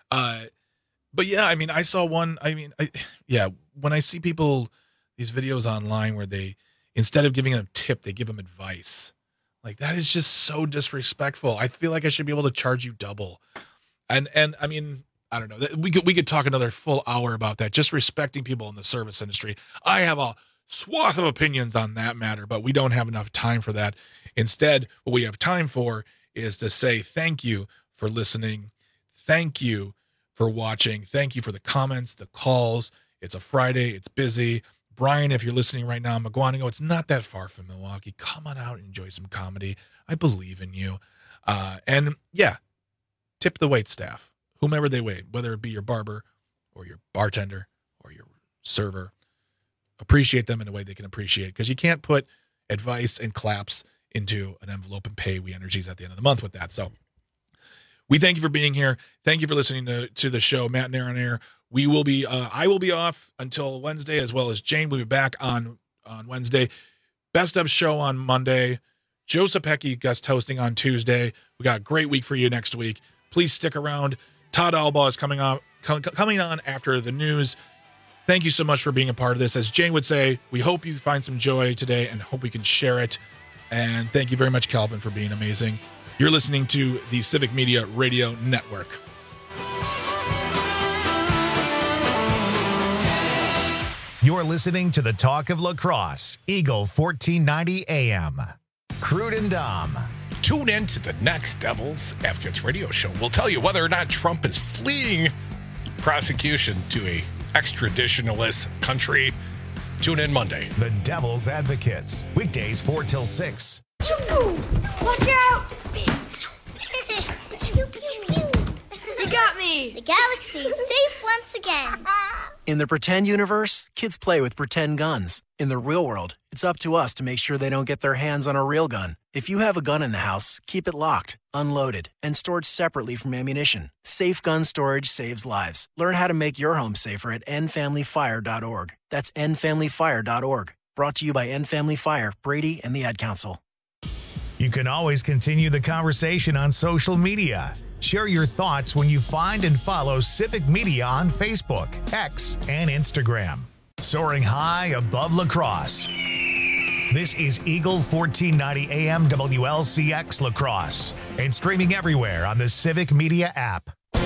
But yeah, I mean, I saw one. I mean, when I see people, these videos online where they, instead of giving them a tip, they give them advice. Like, that is just so disrespectful. I feel like I should be able to charge you double. And I mean, I don't know. We could talk another full hour about that, just respecting people in the service industry. I have a swath of opinions on that matter, but we don't have enough time for that. Instead, what we have time for is to say thank you for listening. Thank you for watching. Thank you for the comments, the calls. It's a Friday. It's busy. Brian, if you're listening right now in McGuanago, it's not that far from Milwaukee. Come on out and enjoy some comedy. I believe in you. And yeah, tip the wait staff. Whomever they wait, whether it be your barber or your bartender or your server, appreciate them in a way they can appreciate, because you can't put advice and claps into an envelope and pay We Energies at the end of the month with that. So we thank you for being here. Thank you for listening to the show, Matt and Aaron on Air. We will be, I will be off until Wednesday, as well as Jane will be back on Wednesday. Best of show on Monday. Joe Sapecki guest hosting on Tuesday. We got a great week for you next week. Please stick around. Todd Albaugh is coming on after the news. Thank you so much for being a part of this. As Jane would say, we hope you find some joy today and hope we can share it. And thank you very much, Calvin, for being amazing. You're listening to the Civic Media Radio Network. You're listening to the Talk of Lacrosse, Eagle 1490 AM. Crude and Dom. Tune in to the next Devils Advocates radio show. We'll tell you whether or not Trump is fleeing prosecution to a extraditionalist country. Tune in Monday. The Devils Advocates, weekdays 4 till 6. Watch out! You got me! The galaxy is safe once again. In the pretend universe, kids play with pretend guns. In the real world, it's up to us to make sure they don't get their hands on a real gun. If you have a gun in the house, keep it locked, unloaded, and stored separately from ammunition. Safe gun storage saves lives. Learn how to make your home safer at endfamilyfire.org. That's endfamilyfire.org. Brought to you by End Family Fire, Brady, and the Ad Council. You can always continue the conversation on social media. Share your thoughts when you find and follow Civic Media on Facebook, X, and Instagram. Soaring high above La Crosse. This is Eagle 1490 AM WLCX La Crosse and streaming everywhere on the Civic Media app.